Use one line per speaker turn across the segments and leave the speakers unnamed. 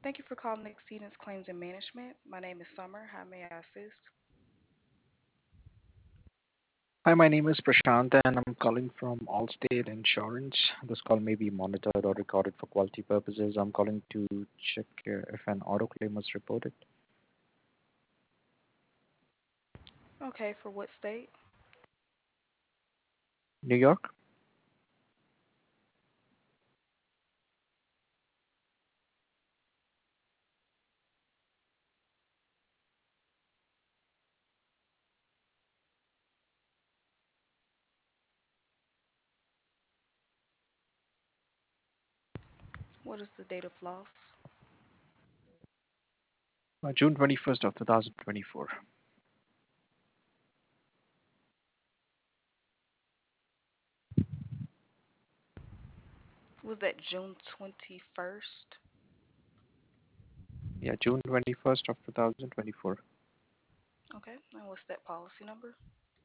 Thank you for calling Exceedance Claims and Management. My name is Summer. How may I assist?
Hi, my name is Prashant, and I'm calling from Allstate Insurance. This call may be monitored or recorded for quality purposes. I'm calling to check if an auto claim was reported.
Okay, for what state?
New York?
What is the date of loss?
June 21st of 2024.
Was that June 21st?
Yeah, June 21st of 2024.
Okay, and what's that policy number?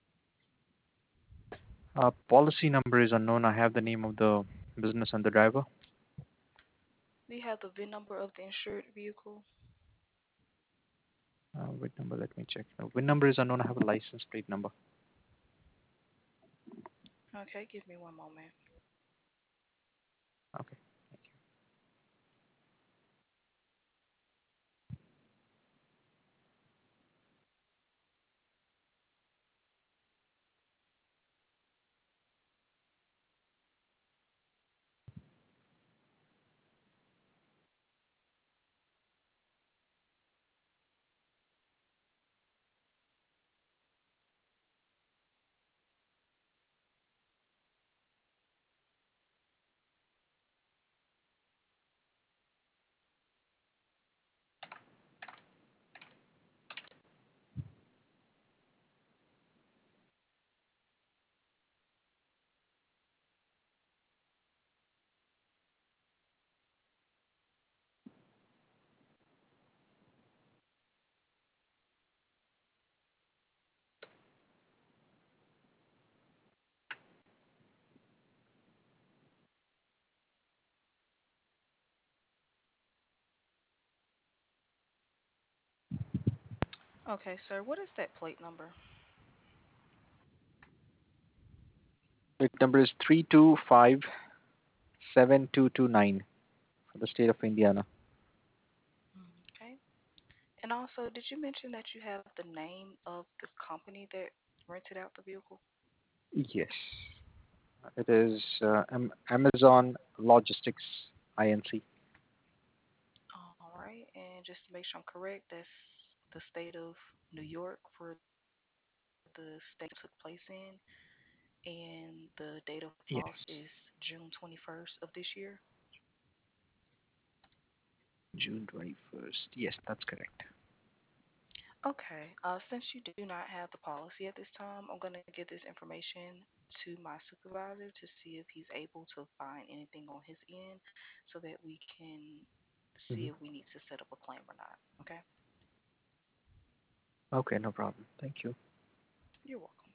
Policy number is unknown. I have the name of the business and the driver.
Do you have the VIN number of the insured vehicle?
VIN number, let me check. VIN number is unknown. I have a license plate number.
Okay, give me one moment.
Okay, thank you.
Okay, sir, what is that plate number?
Plate number is 3257229 for the state of Indiana.
Okay. And also, did you mention that you have the name of the company that rented out the vehicle?
Yes. It is Amazon Logistics Inc.
All right, and just to make sure I'm correct, that's the state of New York for the state took place in, and the date of
Yes,
loss is June 21st of this year.
June 21st. Yes, that's correct.
Okay, since you do not have the policy at this time, I'm going to give this information to my supervisor to see if he's able to find anything on his end so that we can see
Hmm.
if we need to set up a claim or not. Okay,
Okay, no problem. Thank you.
you're welcome.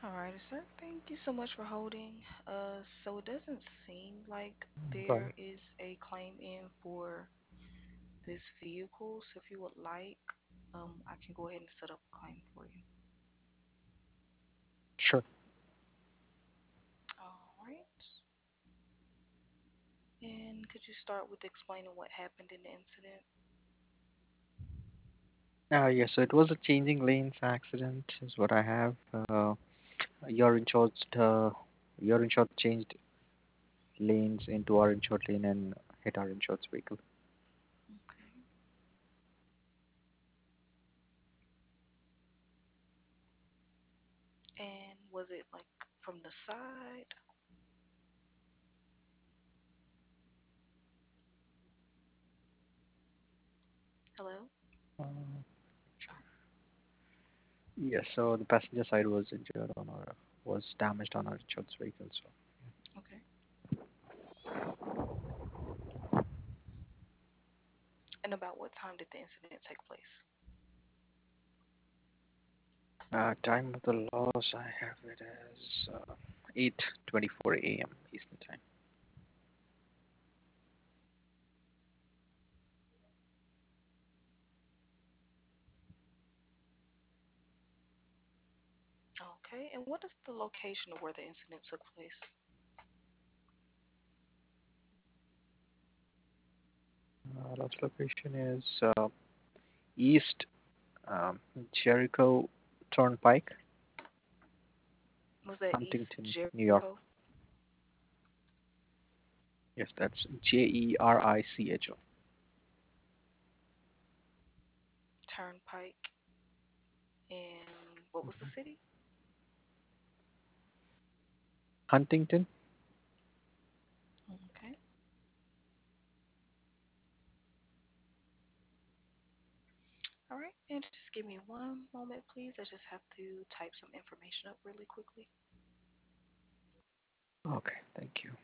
All right, sir. Thank you so much for holding. So it doesn't seem like there
Right.
is a claim in for this vehicle. So if you would like, I can go ahead and set up a claim for you.
Sure.
All right. And could you start with explaining what happened in the incident?
Yes, so it was a changing lanes accident, is what I have. Your insured, uh, your insured changed lanes into our insured lane and hit our insured vehicle.
Okay. And was it like from the side? Hello?
Uh, yes, so the passenger side was injured on our, was damaged on our insured vehicle. So
Okay. And about what time did the incident take place?
time of the loss, I have it as 8:24 a.m. Eastern time.
Okay. And what is the location of where the incident took place?
That location is East um, Jericho Turnpike,
Was that East
Huntington, New York.
Jericho
Yes, that's Jericho.
Turnpike? And what was the
Mhm.
city?
Huntington.
Okay. All right. And just give me one moment, please. I just have to type some information up really quickly.
Okay, thank you.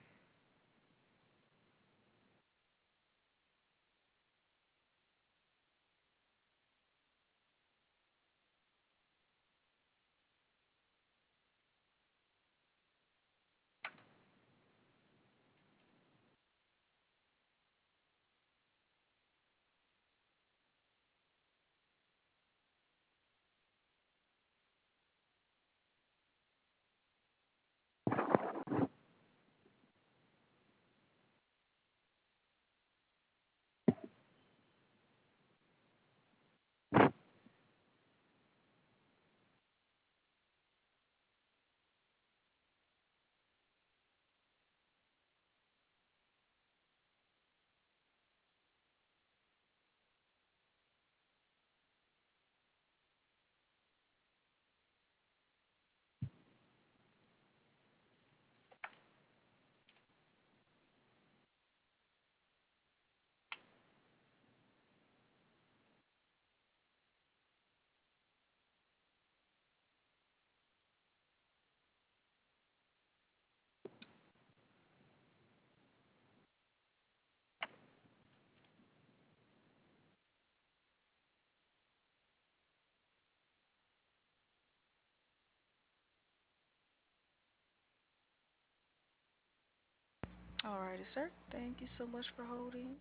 All righty, sir. Thank you so much for holding.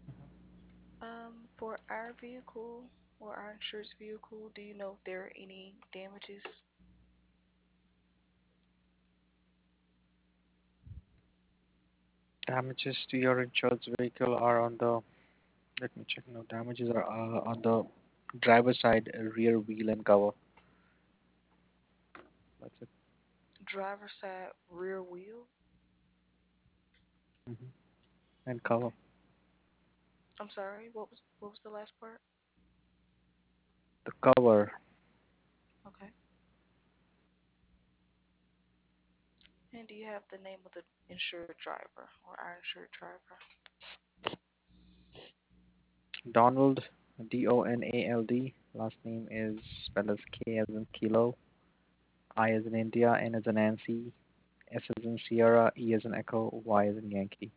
For our vehicle or our insurance vehicle, do you know if there are any damages?
Damages to your insurance vehicle are on the. Let me check now. Damages are on the driver's side, rear wheel and cover. That's it.
Driver side rear wheel?
Hmm. And cover.
Okay. I'm sorry. What was the last part?
The cover.
Okay. And do you have the name of the insured driver or our insured driver?
Donald, Donald. Last name is spelled as K as in Kilo, I as in India, N as in Nancy, S as in Sierra, E as in Echo, Y as in Yankee.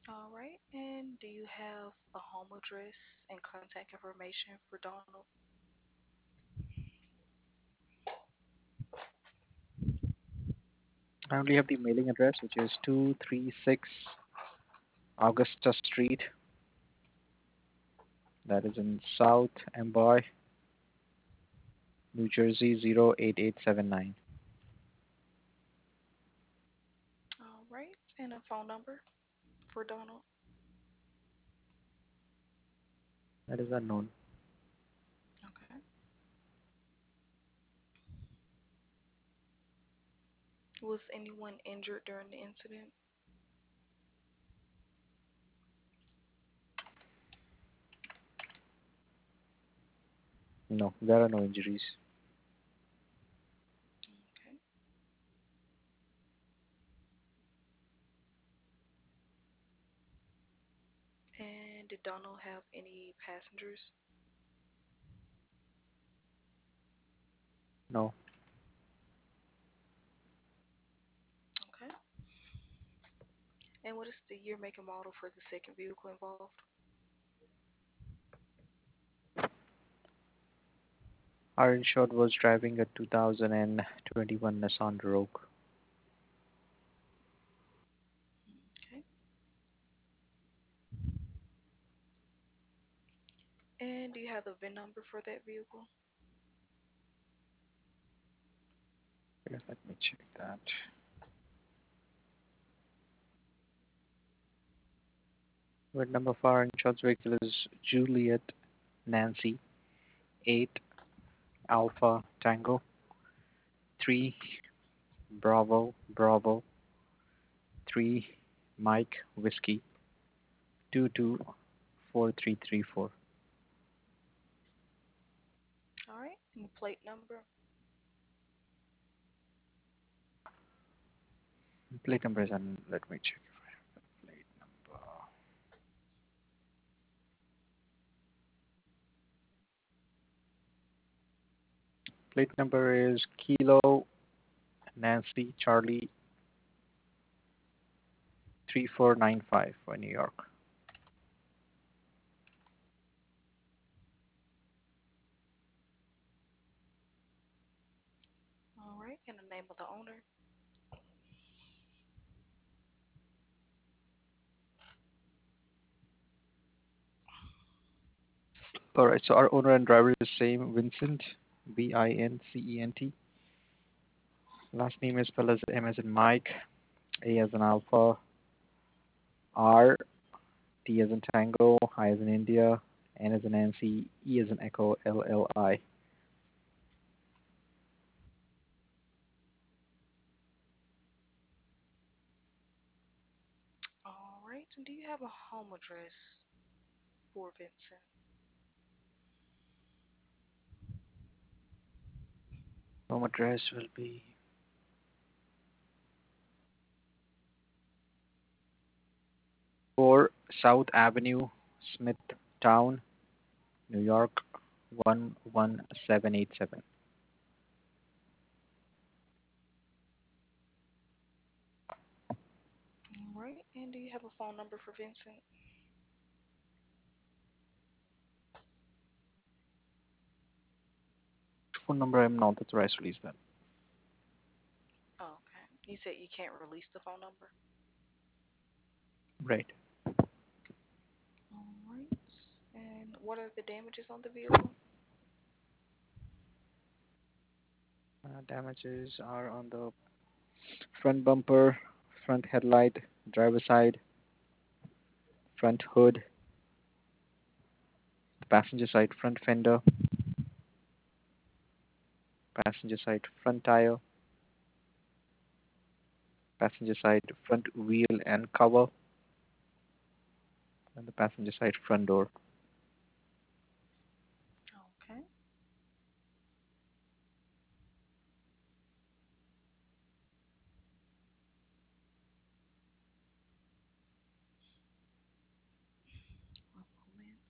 All right. And do you have a home address and contact information for Donald?
I only have the mailing address, which is 236 Augusta Street. That is in South Amboy, New Jersey 08879.
All right. And a phone number for Donald?
That is unknown.
Okay. Was anyone injured during the incident?
No, there are no injuries.
Okay. And did Donald have any passengers?
No.
Okay. And what is the year, make, and model for the second vehicle involved?
Our insured was driving a 2021 Nissan Rogue.
Okay. And do you have the VIN number for that vehicle?
Let me check that. VIN number for our insured vehicle is Juliet Nancy 8 Alpha Tango 3 Bravo Bravo 3 Mike Whiskey 224334.
All right. And the plate number?
Plate number is on. Let me check if I have the plate number. Plate number is Kilo Nancy Charlie 3495 for New York.
All right. And the name of the owner?
All right, so our owner and driver is same, Vincent, Vincent. Last name is spelled as M as in Mike, A as in Alpha, R, T as in Tango, I as in India, N as in Nancy, E as in Echo, LLI.
All right. And do you have a home address for Vincent?
Home address will be 4 South Avenue, Smithtown, New York, 11787.
All right. And do you have a phone number for Vincent?
Phone number I'm not authorized to release that.
Oh, okay. You said you can't release the phone number?
Right.
All right. And what are the damages on the vehicle?
Damages are on the front bumper, front headlight, driver side, front hood, the passenger side front fender, passenger side front tire, passenger side front wheel and cover, and the passenger side front door.
Okay. One moment.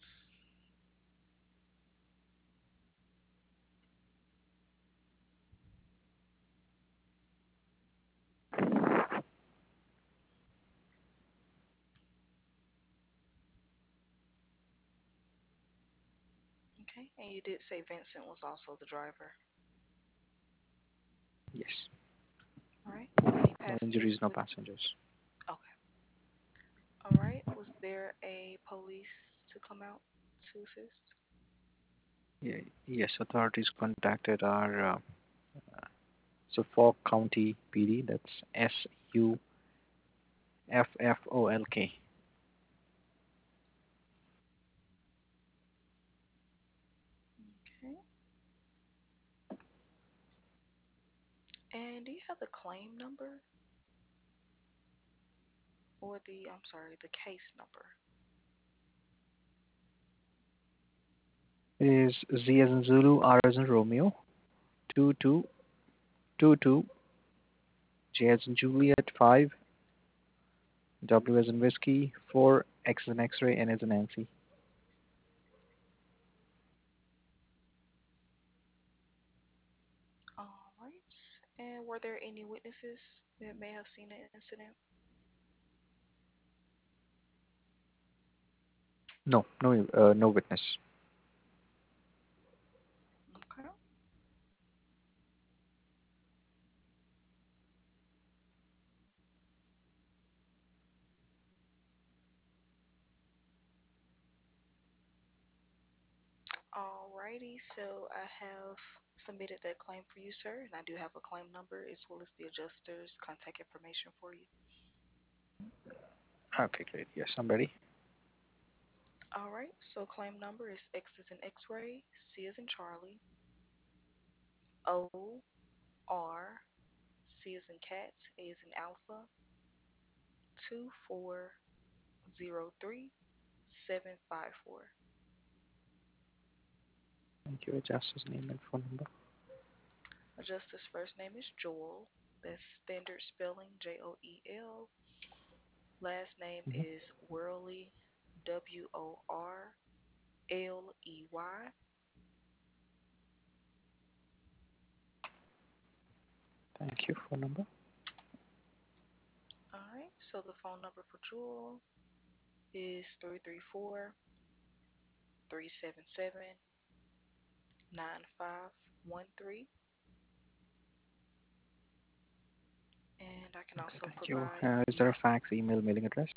Okay, and you did say Vincent was also the driver.
Yes.
All right. Any
No injuries,
passengers
no
with you?
passengers.
Okay. All right. Was there a police to come out to assist?
Yes, authorities contacted our Suffolk County PD. That's SUFFOLK.
Okay. And do you have the claim number or I'm sorry, the case number?
It is Z as in Zulu, R as in Romeo, 2222, J as in Juliet, 5, W as in Whiskey, 4, X as in X-ray, N as in Nancy.
All right. And were there any witnesses that may have seen the incident?
No, no, no witness.
Okay. Alrighty, so I have submitted that claim for you, sir, and I do have a claim number as well as the adjuster's contact information for you.
Okay, great. Yes, I'm ready.
All right, so claim number is X as in X-ray, C as in Charlie, O R C as in cat, A as in alpha, 2403-754.
Thank you. Adjuster's name and phone number.
Adjuster's first name is Joel. That's standard spelling, Joel. Last name
Hmm.
is Worley, Worley.
Thank you. Phone number.
All right, so the phone number for Joel is 334-377-9513. And I can
Okay,
also
thank you.
provide
Is there a fax, email, mailing address?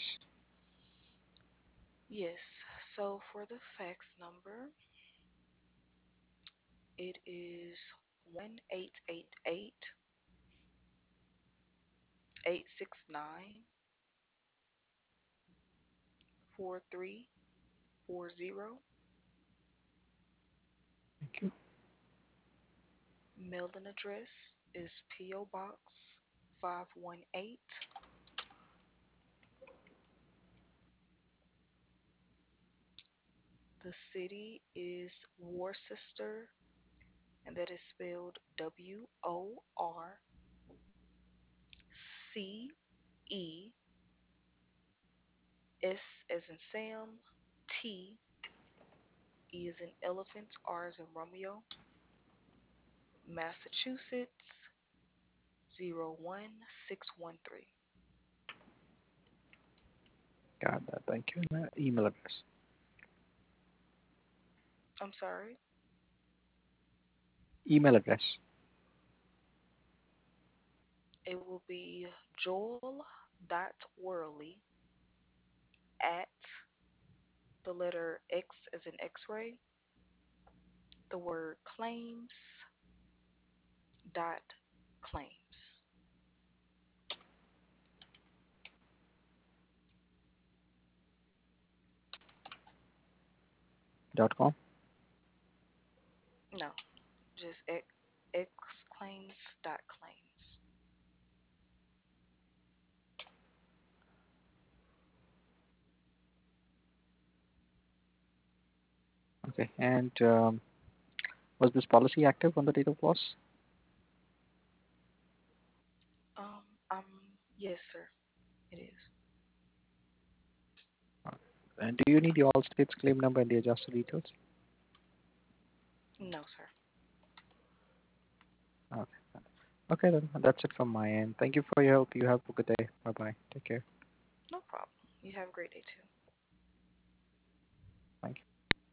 yes. So for the fax number, it is 1-888-869-4340.
Thank you.
Mailing address is P.O. Box 518. The city is Worcester, and that is spelled Worcester, as in Sam, T, E as in elephant, R as in Romeo, Massachusetts 01613.
Got that. Thank you. And, email address.
I'm sorry.
Email address.
It will be joel.worley at the letter X as in X-ray, the word claims.
.com.
No, just xclaims.claims.
Okay. And was this policy active on the date of loss?
Yes, sir, it is.
And do you need the all states claim number and the adjuster details?
No, sir.
Okay. Okay, then that's it from my end. Thank you for your help. You have a good day. Bye bye. Take care.
No problem. You have a great day too.